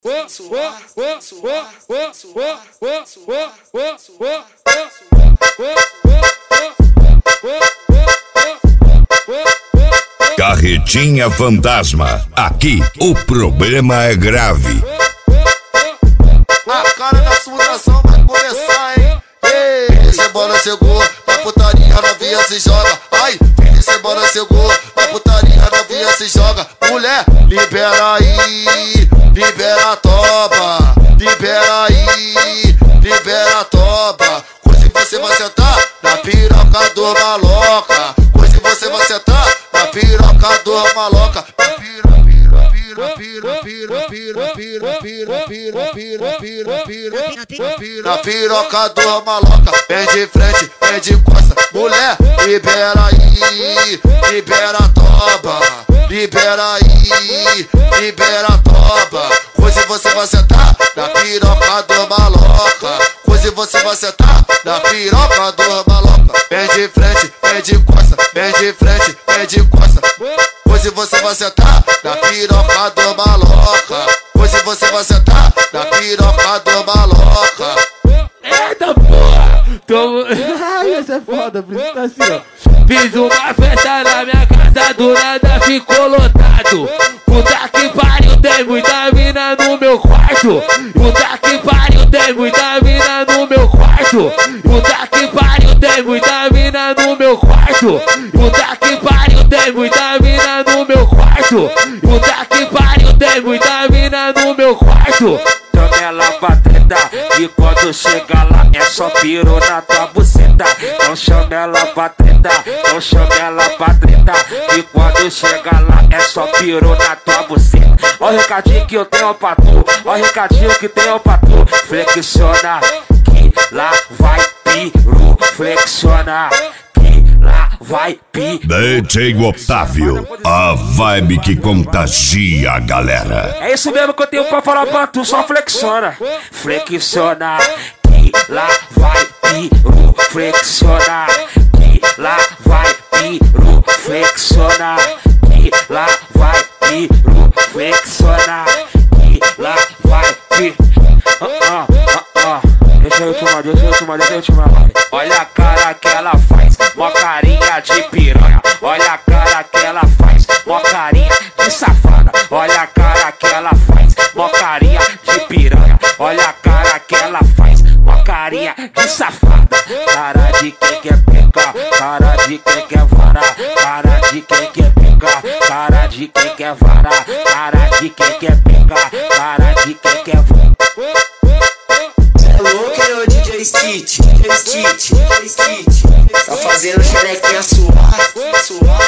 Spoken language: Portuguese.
Carretinha Fantasma, aqui o problema é grave. A cara da sua vai começar, hein? Ei, semana chegou, na putaria novinha se joga. Ai, semana chegou, na putaria novinha se joga. Mulher, libera aí, libera a toba. Libera aí, libera a toba. Hoje você vai sentar na piroca do maloca. Hoje você vai sentar na piroca do maloca. Na piroca do maloca. Vem de frente, vem de costa. Mulher, libera aí, libera a toba. Libera aí, libera a toba. Hoje você vai sentar na piroca do maloca. Hoje você vai sentar na piroca do maloca. Vem de frente, vem de costa. Vem de frente, vem de costa. Hoje você vai sentar na piroca do maloca. Hoje você vai sentar na piroca do maloca. Eita porra! Ai, essa é foda, por isso tá assim, ó. Fiz uma festa na minha casa, do nada ficou lotado. Puta que pariu, tem muita mina no meu quarto. Puta que pariu, tem muita mina no meu quarto. Puta que pariu, tem muita mina no meu quarto. Puta que pariu, tem muita mina no meu quarto. Puta que pariu, tem muita mina no meu quarto. Chama ela pra tretar, e quando chega lá é só piro na tua buceta. Não chama ela pra tretar, não chama ela pra tretar, e quando chega lá é só piro na tua buceta. Ó o recadinho que eu tenho pra tu, ó o recadinho que tenho pra tu. Flexiona, que lá vai piru. Flexiona, que lá vai piru. DJ Otávio, a vibe que contagia a galera. É isso mesmo que eu tenho pra falar pra tu, só flexiona. Flexiona, que lá vai piru. Flexiona, que lá vai piru. Flexiona, que lá vai piru. Flexiona, que lá vai piru. Deixa eu te chamar. Olha a cara que ela faz, mó carinha de piranha. Olha a cara que ela faz, mó carinha de safada. Olha a cara que ela faz, mó carinha de piranha. Olha a cara que ela faz, mó carinha de safada. Cara de quem quer pegar, cara de quem quer varar. Cara de quem quer pegar, cara de quem quer varar. Cara de quem quer pegar, cara de quem quer varar. Louco é o DJ Stitch, tá fazendo xerequinha suar.